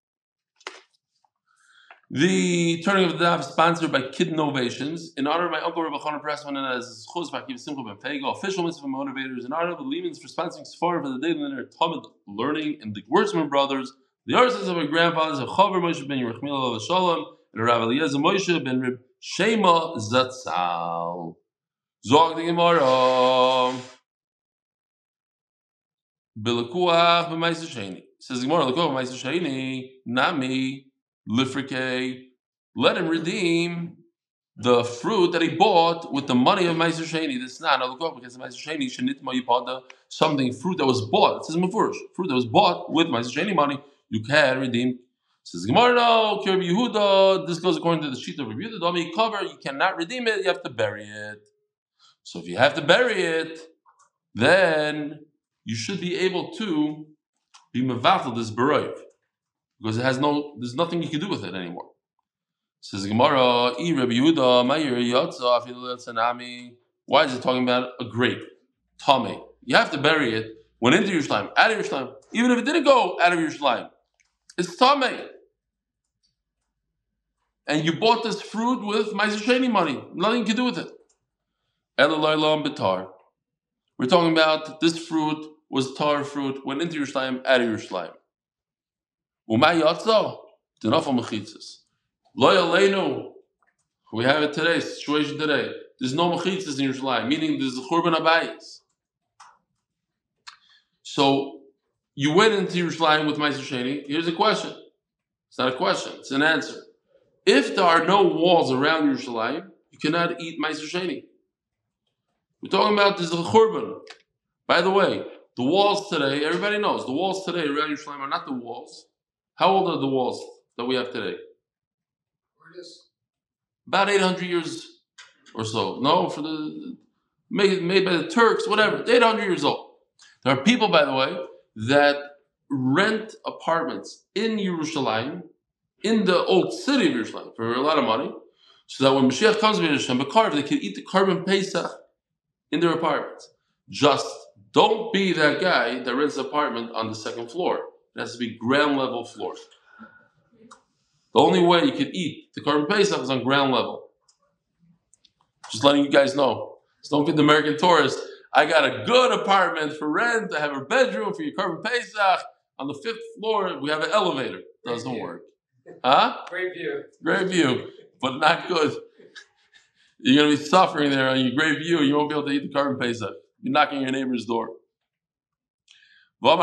The turning of the daf is sponsored by Kid Innovations in honor of my uncle Rabbi Chanan Pressman and as Chuz Bakiv Simcha Ben Fego, official mitzvah motivators, in honor of the Lehmans for sponsoring Sfar for the day of their Talmud learning, and the Wertzman brothers, the artisans of my grandfathers of Chaver Moshe ben Yerachmiel Alav Shalom and Rav Eliezer Moshe ben Reb Shema Zatzal. Zog the Gemara. Bilekuach b'Ma'aser Sheni. Says the Gemara, Bilekuach b'Ma'aser Sheni, Nami. Lifrike, let him redeem the fruit that he bought with the money of Ma'aser Sheni. This is not look because Ma'aser Sheni shenit ma'ipada, something fruit that was bought. It says mafurish, fruit that was bought with Ma'aser Sheni money. You can redeem. Says Gemara, no, Rabbi Yehuda. This goes according to the sheet of Rabbi Yehuda. Don't cover. You cannot redeem it. You have to bury it. So if you have to bury it, then you should be able to be mevatel this beroiv. Because it has no, there's nothing you can do with it anymore. Says Gemara, why is it talking about a grape? Tameh. You have to bury it. Went into Yerushalayim, out of Yerushalayim. Even if it didn't go out of Yerushalayim, it's Tameh. And you bought this fruit with Ma'aser Sheni money. Nothing you can do with it. We're talking about this fruit was tar fruit, went into Yerushalayim, out of Yerushalayim. Umay yatzo, denafal mechitzas. Lo yaleinu. We have it today. Situation today. There's no mechitzas in Yerushalayim, meaning there's the churban abayis. So you went into Yerushalayim with Ma'aser Sheni. Here's a question. It's not a question. It's an answer. If there are no walls around Yerushalayim, you cannot eat Ma'aser Sheni. We're talking about this churban. By the way, the walls today, everybody knows, the walls today around Yerushalayim are not the walls. How old are the walls that we have today? About eight hundred years or so. No, for the made, made by the Turks, whatever. eight hundred years old. There are people, by the way, that rent apartments in Yerushalayim, in the old city of Yerushalayim, for a lot of money, so that when Mashiach comes to Yerushalayim, they can eat the Karban Pesach in their apartments. Just don't be that guy that rents an apartment on the second floor. It has to be ground level floor. The only way you can eat the Karban Pesach is on ground level. Just letting you guys know. So don't get the American tourist. I got a good apartment for rent. I have a bedroom for your Karban Pesach. On the fifth floor, we have an elevator. Doesn't work. Huh? Great view. Great view, but not good. You're going to be suffering there on your great view. You won't be able to eat the Karban Pesach. You're knocking on your neighbor's door. But,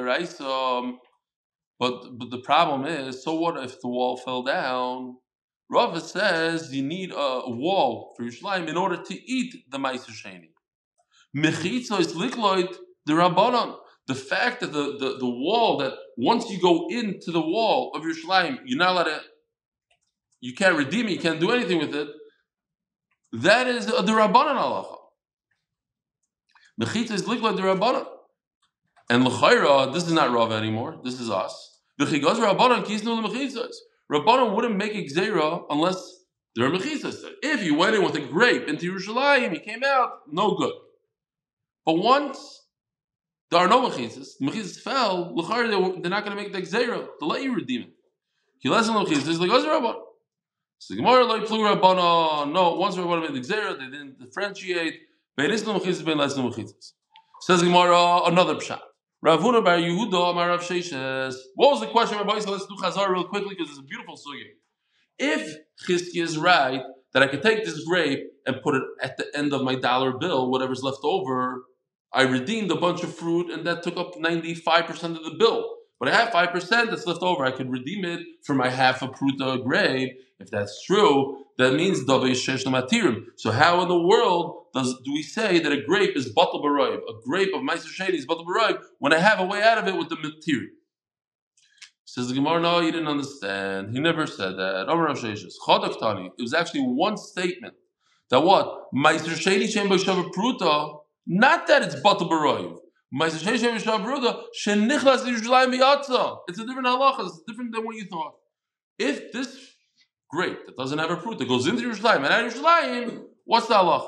but the problem is, so what if the wall fell down? Rava says you need a, a wall for Yerushalayim in order to eat the Meiser Sheni. Mechitza is likloid the Rabbanon. The fact that the, the, the wall, that once you go into the wall of Yerushalayim, you're not allowed to, you can't redeem it, you can't do anything with it, that is a Rabbanon halacha. Mechitza is likloid the Rabbanon. And l'chayra, this is not Rava anymore, this is us. V'chigaz Rabbanon kisnu l'mechitzas. Rabbanon wouldn't make a gzeira unless there are mechitzas. If you went in with a grape into Yerushalayim, you came out, no good. But once there are no mechitzas, the mechitzas fell, l'chayra, they're not going to make the gzeira to let you redeem it. Kilesen l'mechitzas, like Ozer Rabbanon. So the Gemara like flew Rabbanon. No, once Rabbanon made the gzeira, they didn't differentiate. Beinis l'mechitzas, bein les l'mechitzas. Says the Gemara another pshat. Rav Huna bar Yehuda Amar Rav Sheshes. What was the question, Rabbi? So let's do Chazar real quickly because it's a beautiful sugya. If Chizki is right that I could take this grape and put it at the end of my dollar bill, whatever's left over, I redeemed a bunch of fruit and that took up ninety-five percent of the bill. But I have five percent that's left over. I could redeem it for my half a pruta grape. If that's true, that means Davei Shesh Matirim. So how in the world does do we say that a grape is Batal B'Roiv? A grape of Meiser Sheni is Batal B'Roiv when I have a way out of it with the material. Says the Gemara, no, you didn't understand. He never said that. Amar Rav Sheshes. Chodak Tani. It was actually one statement. That what? Meiser Sheni Shem B'Shav Pruta. Not that it's Batal B'Roiv. Meiser Sheni Shem B'Shav Pruta. Shenichlas Yerushalayim B'Yatza. It's a different halacha. It's different than what you thought. If this grape that doesn't have a fruit that goes into Yerushalayim and out of Yerushalayim, what's the halacha?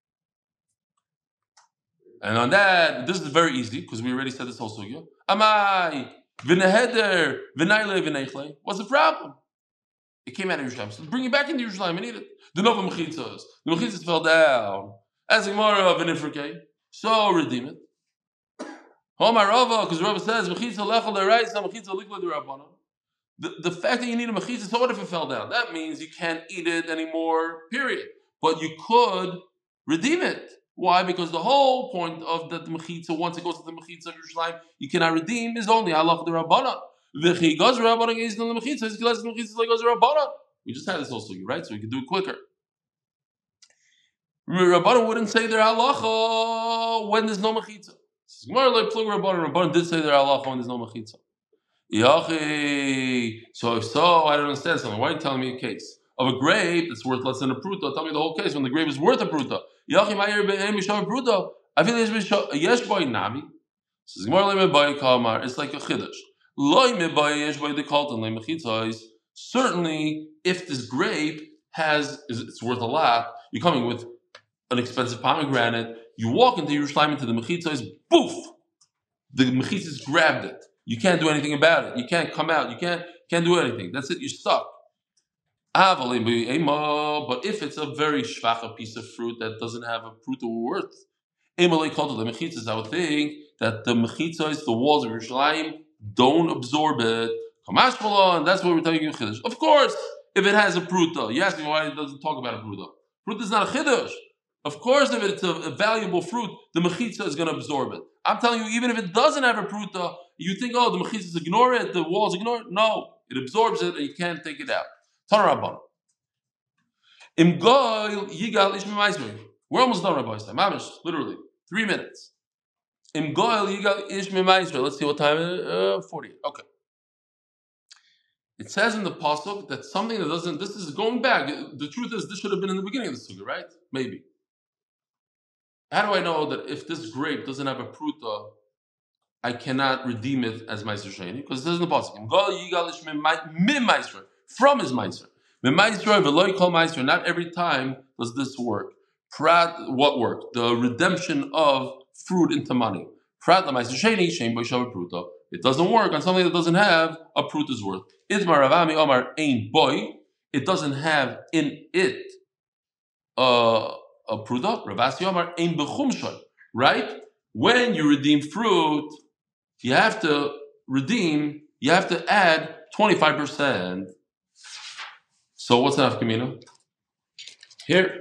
And on that, this is very easy because we already said this whole sugya. Amai v'neheder v'nayle v'neichle. What's the problem? It came out of Yerushalayim, so bring it back into Yerushalayim and eat it. The nova mechitzas, the mechitzas fell down. As a gemara v'nifrikei, so redeem it. Homar Rava, because Rava says mechitza lechel deraisa, mechitza likla derabbanan. The, the fact that you need a mechitza, so what if it fell down? That means you can't eat it anymore, period. But you could redeem it. Why? Because the whole point of the mechitza, once it goes to the mechitza of Yerushalayim, you cannot redeem, is only halach the rabbanan. V'chigaz rabbanan is the mechitza, is gilas the mechitza like rabbanan. We just had this also, right? So we can do it quicker. Rabbanan wouldn't say their halacha when there's no mechitza. Gemara like plug rabbanan. Rabbanan did say their halacha when there's no mechitza. Yachi. So if so, I don't understand something. Why are you telling me a case of a grape that's worth less than a pruta? Tell me the whole case when the grape is worth a pruta. Yachi ma'ir be'em yishav pruta. I feel yesh boy nabi. Says Gemara le mebay kamar. It's like a chiddush. Loi mebay yesh boy dekalton le mechitzais. Certainly, if this grape has, it's worth a lot. You're coming with an expensive pomegranate. You walk into Yerushalayim into the mechitzais. Boof! The mechitzas grabbed it. You can't do anything about it. You can't come out. You can't can't do anything. That's it. You're stuck. But if it's a very shvacha piece of fruit that doesn't have a fruit worth, I would think that the mechitzos, the walls of Yerushalayim, don't absorb it. And that's what we're telling you. Of course, if it has a pruta, you ask me why it doesn't talk about a pruta. Pruta is not a chiddush. Of course, if it's a, a valuable fruit, the mechitza is going to absorb it. I'm telling you, even if it doesn't have a pruta, you think, oh, the mechitzas ignore it, the walls ignore it. No, it absorbs it, and you can't take it out. Tanarabban. Im goy yigal ish memaismer. We're almost done, Rabbi Isai. Mamish, literally three minutes. Im goy yigal ish memaismer. Let's see what time it is. Uh, Forty. Okay. It says in the pasuk that something that doesn't. This is going back. The truth is, this should have been in the beginning of the sugya, right? Maybe. How do I know that if this grape doesn't have a pruta, I cannot redeem it as Meiser Sheni? Because it says in the pasuk, from his Meiser. Not every time does this work. Prat, what work? The redemption of fruit into money. Prat la Meiser Sheni, Shem Boishav Pruta. It doesn't work on something that doesn't have a pruta's worth. Idmar Ravami Omar Ein Boy. It doesn't have in it uh, a pruta. Ravasi Omar Ein Bechumshay. Right? When you redeem fruit, you have to redeem, you have to add twenty-five percent. So what's enough, Kamino? Here.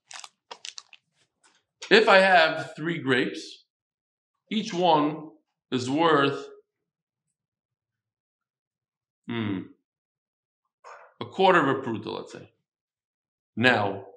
If I have three grapes, each one is worth, hmm, a quarter of a pruta, let's say. Now,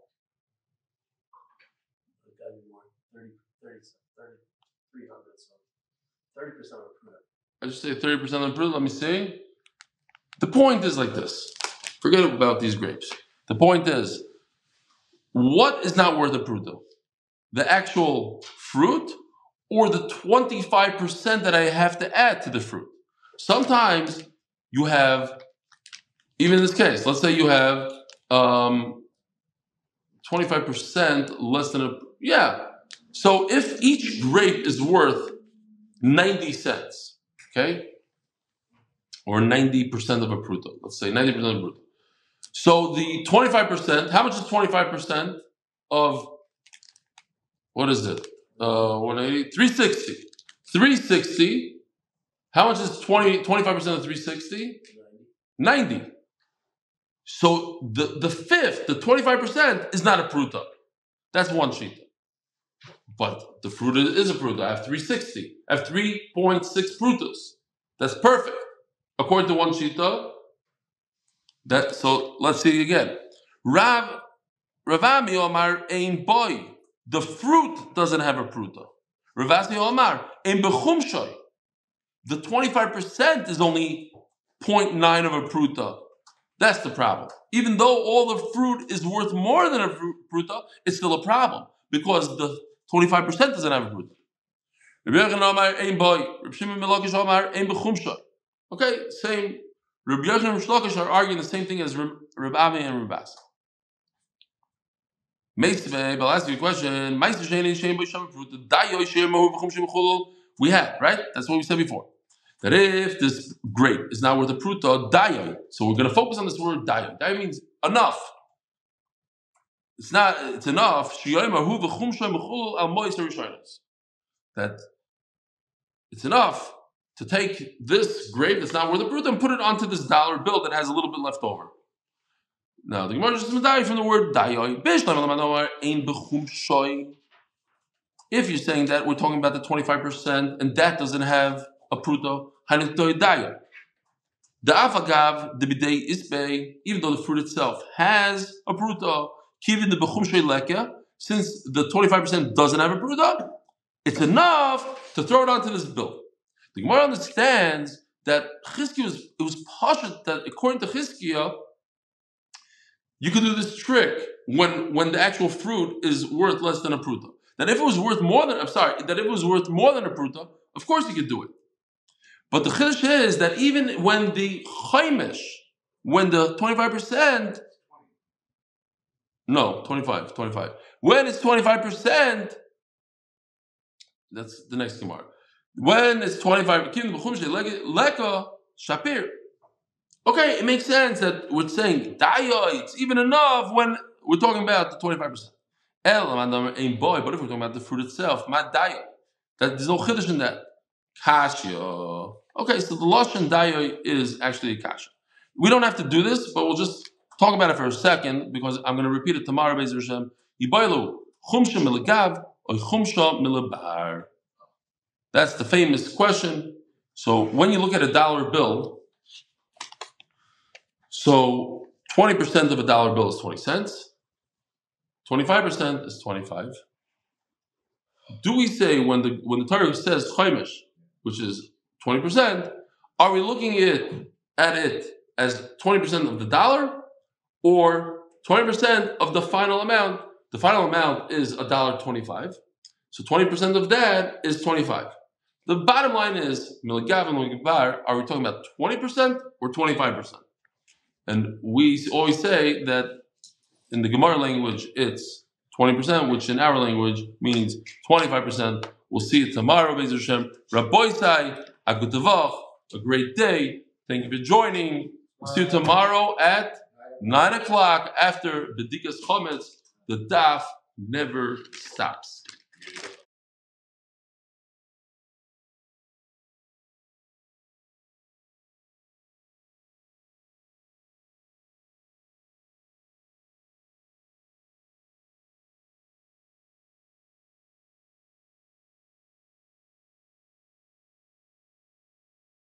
It's gotta be more, thirty, thirty, thirty, three hundred, so thirty percent of a pruta. I just say thirty percent of the pruta. Let me see. The point is like this. Forget about these grapes. The point is, what is not worth a pruta? The actual fruit or the twenty-five percent that I have to add to the fruit? Sometimes you have, even in this case, let's say you have um, twenty-five percent less than a, yeah. So if each grape is worth ninety cents, okay? Or ninety percent of a pruta, let's say ninety percent of a pruta. So the twenty-five percent, how much is twenty-five percent of, what is it? Uh, one eighty, three sixty. three sixty, how much is twenty, twenty-five percent of three sixty? ninety. So the, the fifth, the twenty-five percent is not a pruta. That's one shita. But the fruit is a pruta. I have three sixty. I have three point six prutas. That's perfect. According to one shita, that, so let's see again. Rav, Ravami Omar ein boy. The fruit doesn't have a pruta. Ravasi Omar ein bechumshoy. The twenty-five percent is only zero point nine of a pruta. That's the problem. Even though all the fruit is worth more than a pruta, it's still a problem because the twenty-five percent doesn't have a pruta. Okay, same. Rabbi Yochanan and Shlokish are arguing the same thing as Reb Ami and Reb Bas. But I'll ask you a question. We had, right? That's what we said before. That if this grape is not worth a pruta, dayoy. So we're going to focus on this word dayoy. Dayoy means enough. It's not, it's enough. That it's enough to take this grape that's not worth a pruta and put it onto this dollar bill that has a little bit left over. Now, the Gemara is medayik from the word dayoy. If you're saying that we're talking about the twenty-five percent and that doesn't have a pruta, the afagav, the bidei isbei, even though the fruit itself has a pruta, kivin the bechum shoy leka, since the twenty-five percent doesn't have a pruta, it's enough to throw it onto this bill. The Gemara understands that Chizkiya was, it was pashut that according to Chizkiya, you could do this trick when, when the actual fruit is worth less than a pruta. That if it was worth more than, I'm sorry, that if it was worth more than a pruta, of course you could do it. But the chiddush is that even when the chaimish, when the twenty-five percent, no, twenty-five, twenty-five, when it's twenty-five percent, that's the next Gemara. When it's twenty-five, leka shapir. Okay, it makes sense that we're saying dayo, it's even enough when we're talking about the twenty-five percent. El ain't boy, but if we're talking about the fruit itself, ma dayo, that there's no chiddush in that. Kasha. Okay, so the lashon dayo is actually a kasha. We don't have to do this, but we'll just talk about it for a second because I'm going to repeat it tomorrow. Be'ez Hashem. Yibaylu chumsha milagav or chumsha milabar. That's the famous question. So when you look at a dollar bill, so twenty percent of a dollar bill is twenty cents. twenty-five percent is twenty-five. Do we say when the when the Torah says chaimish, which is twenty percent, are we looking at it, at it as twenty percent of the dollar or twenty percent of the final amount? The final amount is one dollar twenty-five. So twenty percent of that is twenty-five. The bottom line is, milagav and milagabar, are we talking about twenty percent or twenty-five percent? And we always say that in the Gemara language, it's twenty percent, which in our language means twenty-five percent. We'll see it tomorrow, Be'ez Hashem. Rabbi Sai, a good tavach, a great day. Thank you for joining. We'll see you tomorrow at nine o'clock after Bedikas Chometz. The daf never stops.